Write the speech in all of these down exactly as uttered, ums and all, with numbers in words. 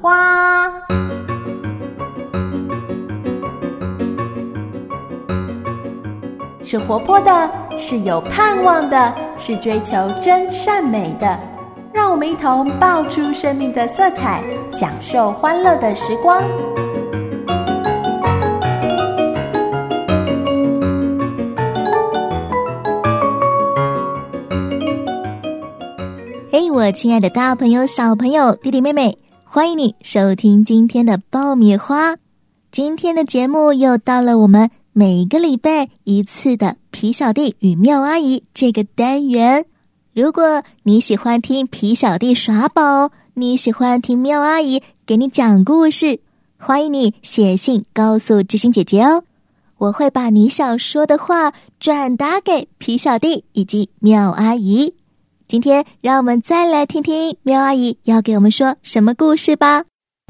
花。是活泼的，是有盼望的，是追求真善美的。让我们一同爆出生命的色彩，享受欢乐的时光。 嘿、hey, 我亲爱的大朋友小朋友弟弟妹妹，欢迎你收听今天的爆米花。今天的节目又到了我们每个礼拜一次的皮小弟与妙阿姨这个单元。如果你喜欢听皮小弟耍宝，你喜欢听妙阿姨给你讲故事，欢迎你写信告诉知心姐姐哦。我会把你想说的话转达给皮小弟以及妙阿姨。今天让我们再来听听妙阿姨要给我们说什么故事吧。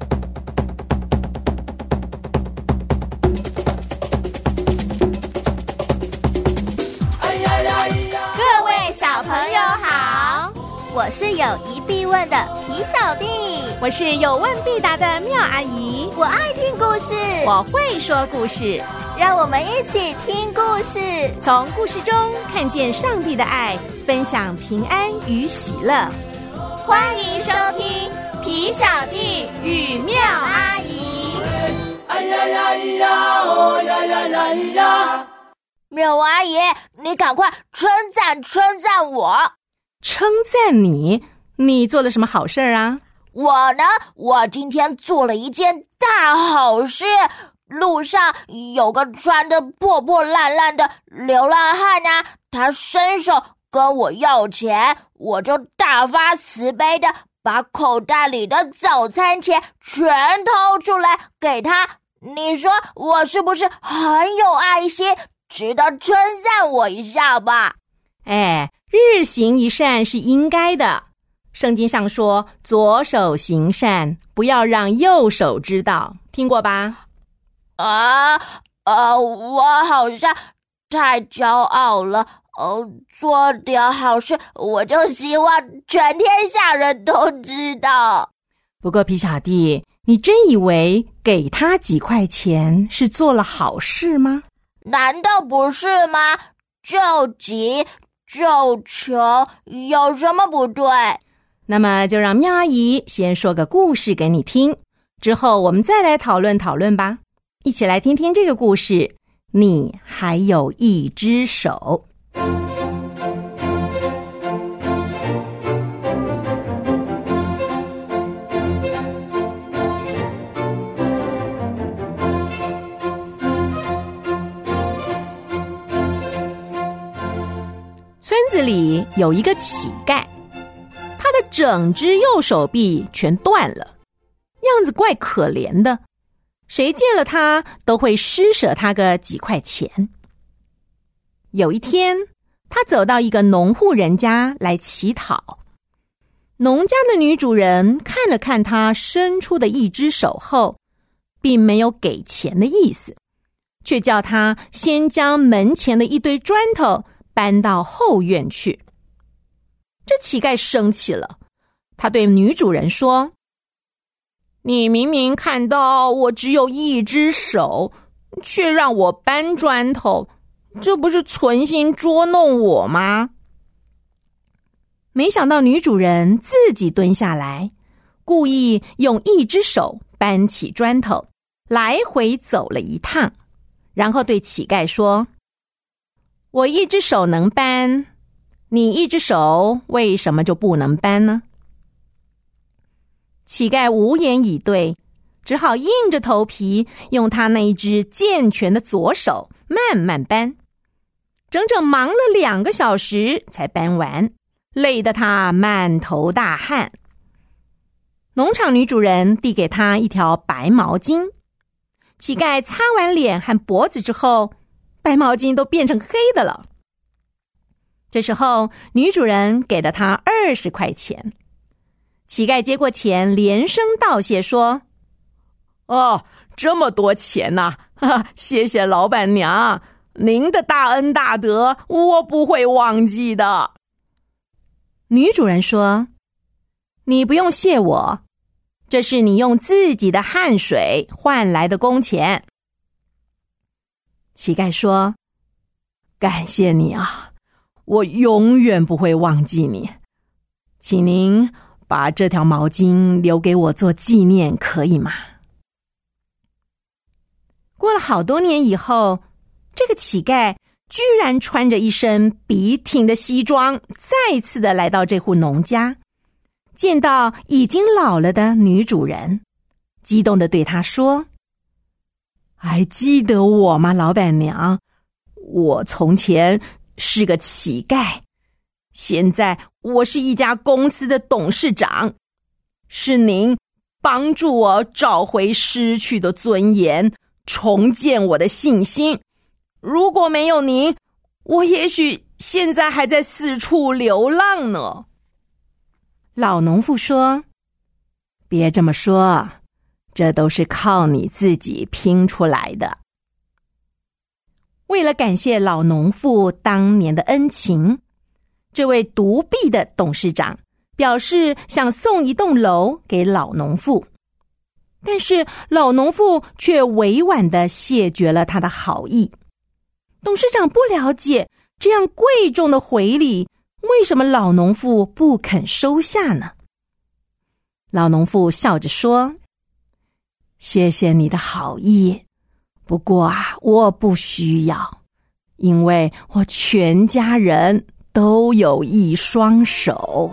各位小朋友好，我是有疑必问的皮小弟， 我是有问必答的妙阿姨， 我爱听故事， 我会说故事， 让我们一起听故事， 从故事中看见上帝的爱，分享平安与喜乐。 欢迎收听皮小弟与妙阿姨。哎呀呀呀哦呀呀呀呀！妙阿姨，你赶快称赞称赞我。 称赞你？你做了什么好事啊？ 我呢，我今天做了一件大好事。路上有个穿得破破烂烂的流浪汉啊，他伸手跟我要钱，我就大发慈悲的把口袋里的早餐钱全掏出来给他。你说我是不是很有爱心，值得称赞我一下吧？ 哎，日行一善是应该的。圣经上说，左手行善，不要让右手知道，听过吧？ 啊，呃，我好像太骄傲了。哦，做点好事，我就希望全天下人都知道。 不过皮小弟，你真以为给他几块钱是做了好事吗？ 难道不是吗？救急救穷有什么不对？ 那么就让妙阿姨先说个故事给你听，之后我们再来讨论讨论吧。一起来听听这个故事，你还有一只手。村子里有一个乞丐，他的整只右手臂全断了，样子怪可怜的，谁见了他都会施舍他个几块钱。有一天，他走到一个农户人家来乞讨，农家的女主人看了看他伸出的一只手后，并没有给钱的意思，却叫他先将门前的一堆砖头搬到后院去。这乞丐生气了，他对女主人说，你明明看到我只有一只手，却让我搬砖头，这不是存心捉弄我吗？没想到女主人自己蹲下来，故意用一只手搬起砖头，来回走了一趟，然后对乞丐说，我一只手能搬，你一只手为什么就不能搬呢？乞丐无言以对，只好硬着头皮用他那一只健全的左手慢慢搬，整整忙了两个小时才搬完，累得他满头大汗。农场女主人递给他一条白毛巾，乞丐擦完脸和脖子之后，白毛巾都变成黑的了。这时候，女主人给了他二十块钱。乞丐接过钱，连声道谢说：“哦，这么多钱呐、啊！谢谢老板娘，您的大恩大德，我不会忘记的。”女主人说：“你不用谢我， 这是你用自己的汗水换来的工钱。”乞丐说：“感谢你啊，我永远不会忘记你。请您把这条毛巾留给我做纪念，可以吗？”过了好多年以后，这个乞丐居然穿着一身笔挺的西装，再次的来到这户农家，见到已经老了的女主人，激动的对她说：“还记得我吗，老板娘？我从前是个乞丐，现在我是一家公司的董事长，是您帮助我找回失去的尊严，重建我的信心。如果没有您，我也许现在还在四处流浪呢。”老农妇说：“别这么说，这都是靠你自己拼出来的。”为了感谢老农妇当年的恩情，这位独臂的董事长表示想送一栋楼给老农妇，但是老农妇却委婉地谢绝了他的好意。董事长不了解这样贵重的回礼，为什么老农妇不肯收下呢？老农妇笑着说：“谢谢你的好意，不过啊，我不需要，因为我全家人都有一双手。”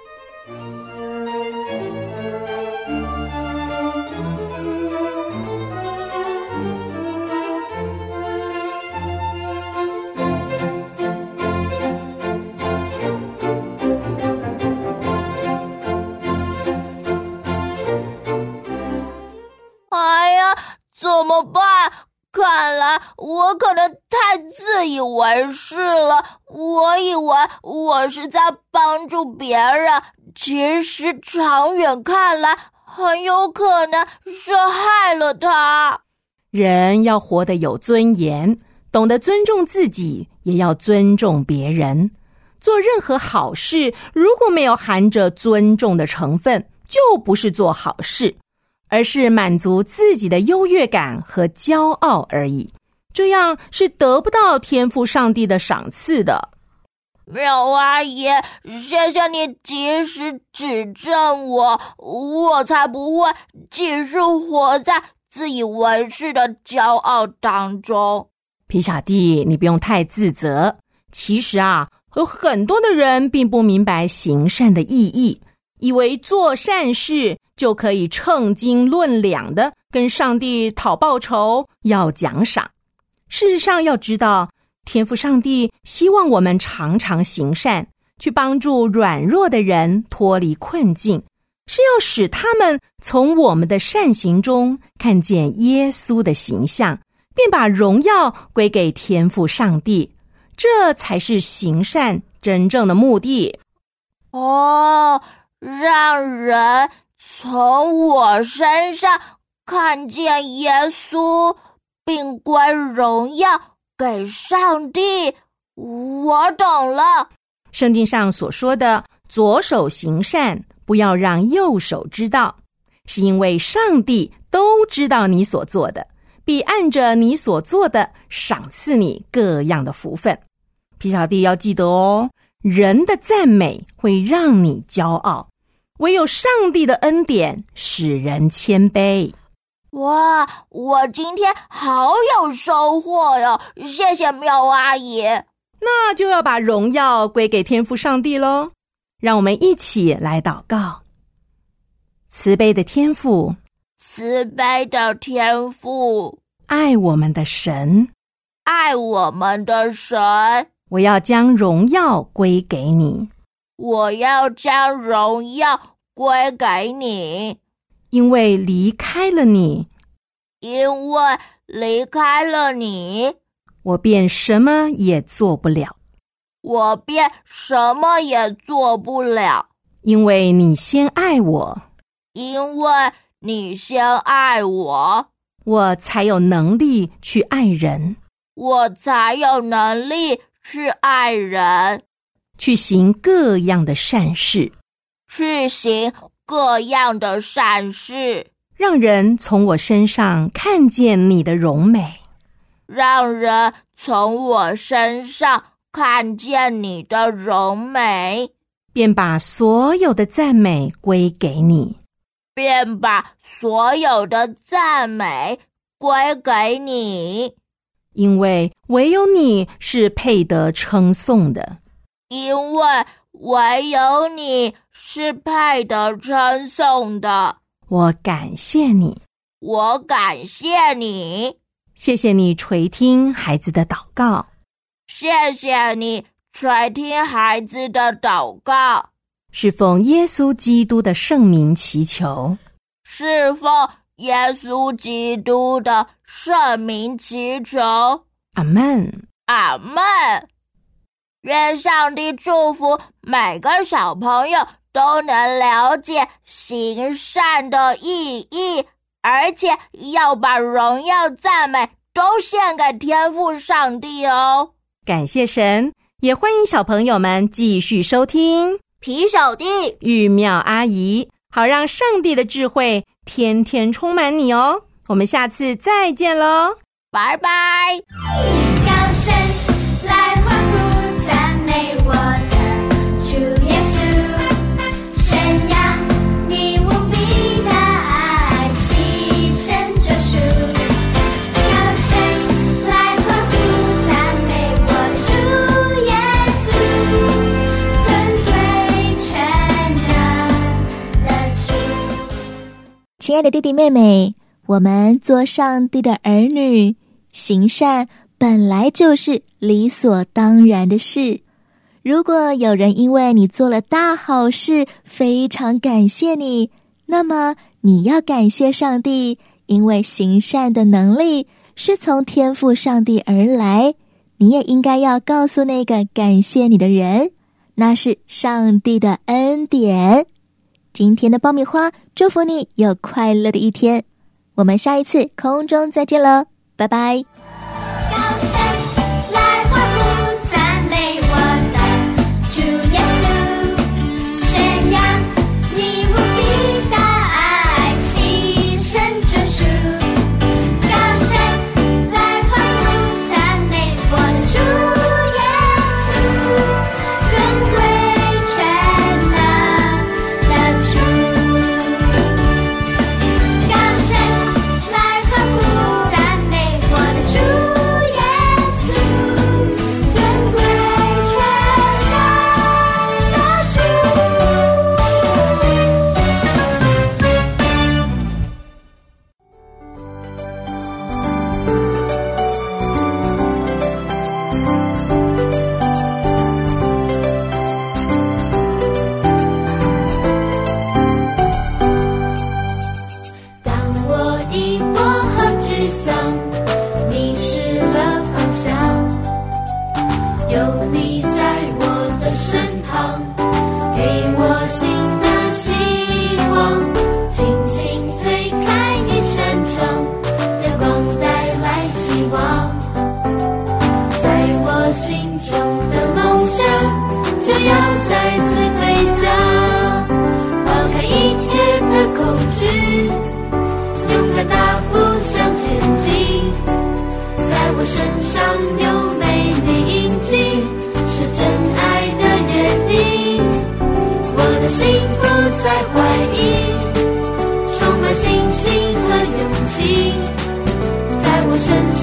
哎呀，怎么办？看来我可能太自以为是了。我以为我是在帮助别人，其实长远看来，很有可能是害了他。 人要活得有尊严，懂得尊重自己，也要尊重别人。做任何好事，如果没有含着尊重的成分，就不是做好事，而是满足自己的优越感和骄傲而已，这样是得不到天父上帝的赏赐的。 苗阿姨，谢谢你及时指正我，我才不会继续活在自以为是的骄傲当中。 皮小弟，你不用太自责。其实啊，有很多的人并不明白行善的意义，以为做善事就可以称斤论两的跟上帝讨报酬，要奖赏。事实上要知道，天父上帝希望我们常常行善，去帮助软弱的人脱离困境，是要使他们从我们的善行中看见耶稣的形象，并把荣耀归给天父上帝，这才是行善真正的目的。 哦，让人从我身上看见耶稣，并归荣耀给上帝。我懂了。 圣经上所说的左手行善，不要让右手知道，是因为上帝都知道你所做的，必按着你所做的赏赐你各样的福分。皮小弟要记得哦，人的赞美会让你骄傲，唯有上帝的恩典使人谦卑。 哇，我今天好有收获哟！谢谢妙阿姨。 那就要把荣耀归给天父上帝咯。让我们一起来祷告。慈悲的天父， 慈悲的天父， 爱我们的神， 爱我们的神， 我要将荣耀归给你， 我要将荣耀归给你， 因为离开了你， 因为离开了你， 我便什么也做不了， 我便什么也做不了， 因为你先爱我， 因为你先爱我， 我才有能力去爱人， 我才有能力去爱人， 去行各样的善事， 去行各样的善事， 让人从我身上看见你的荣美， 让人从我身上看见你的荣美， 便把所有的赞美归给你， 便把所有的赞美归给你， 因为唯有你是配得称颂的， 因为唯有你是配得称颂的。 我感谢你， 我感谢你， 谢谢你垂听孩子的祷告， 谢谢你垂听孩子的祷告， 是奉耶稣基督的圣名祈求， 是奉耶稣基督的圣名祈求。 阿们， 阿们。愿上帝祝福每个小朋友都能了解行善的意义，而且要把荣耀赞美都献给天父上帝哦。 感谢神，也欢迎小朋友们继续收听皮小弟玉妙阿姨，好让上帝的智慧天天充满你哦。我们下次再见咯， 拜拜。 高声来欢呼赞美我的主耶稣，宣扬你无比的爱，牺牲救赎。高声来欢呼赞美我的主耶稣，尊贵全能的主。 亲爱的弟弟妹妹，我们做上帝的儿女，行善本来就是理所当然的事。如果有人因为你做了大好事，非常感谢你，那么你要感谢上帝，因为行善的能力是从天父上帝而来。你也应该要告诉那个感谢你的人，那是上帝的恩典。今天的爆米花祝福你有快乐的一天，我们下一次空中再见了，拜拜。 高声来欢呼赞美我的主耶稣，宣扬你无比的爱，牺牲救赎。高声来欢呼赞美我的主耶稣，尊贵全能的主。高声来欢呼赞美我的主耶稣，尊贵全能的主。当我疑惑和沮丧，迷失了方向，有你在我的身旁，给我新的希望，轻轻推开你身窗，阳光带来希望，在我心中的梦想就要再次飞翔，抛开一切的恐惧，勇敢大步向前进，在我身上有美丽印记，是真爱的约定。我的心不再怀疑，充满信心和勇气，在我身